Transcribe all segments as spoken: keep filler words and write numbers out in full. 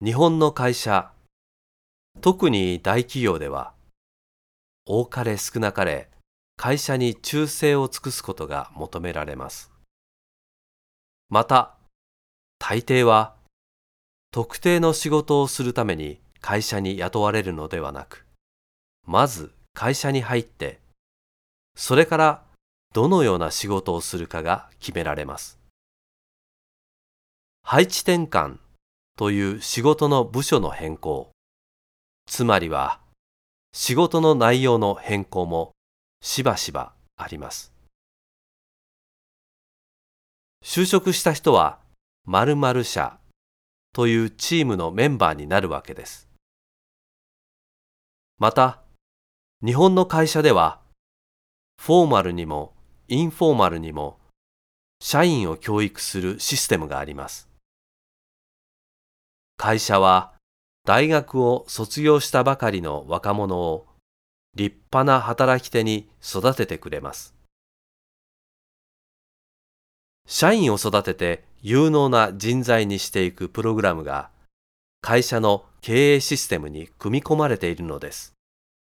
日本の会社、特に大企業では、多かれ少なかれ会社に忠誠を尽くすことが求められます。また、大抵は特定の仕事をするために会社に雇われるのではなく、まず会社に入って、それからどのような仕事をするかが決められます。配置転換という仕事の部署の変更、つまりは仕事の内容の変更もしばしばあります。就職した人は〇〇社というチームのメンバーになるわけです。また、日本の会社では、フォーマルにもインフォーマルにも社員を教育するシステムがあります。会社は大学を卒業したばかりの若者を立派な働き手に育ててくれます。社員を育てて有能な人材にしていくプログラムが会社の経営システムに組み込まれているのです。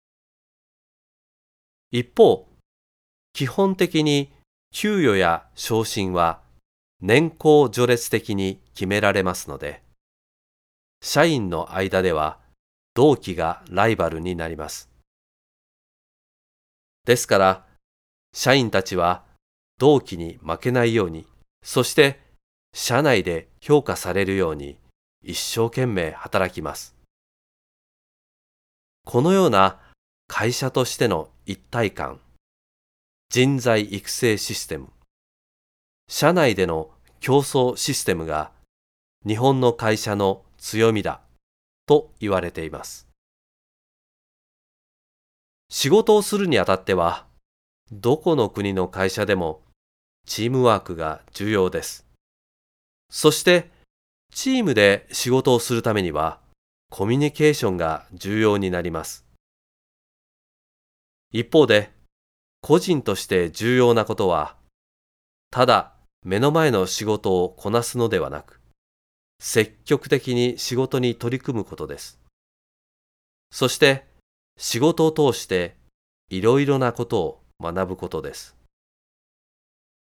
一方、基本的に給与や昇進は年功序列的に決められますので、社員の間では同期がライバルになります。ですから、社員たちは同期に負けないように、そして社内で評価されるように一生懸命働きます。このような会社としての一体感、人材育成システム、社内での競争システムが日本の会社の強みだと言われています。仕事をするにあたっては、どこの国の会社でもチームワークが重要です。そして、チームで仕事をするためには、コミュニケーションが重要になります。一方で、個人として重要なことは、ただ目の前の仕事をこなすのではなく、積極的に仕事に取り組むことです。そして、仕事を通していろいろなことを学ぶことです。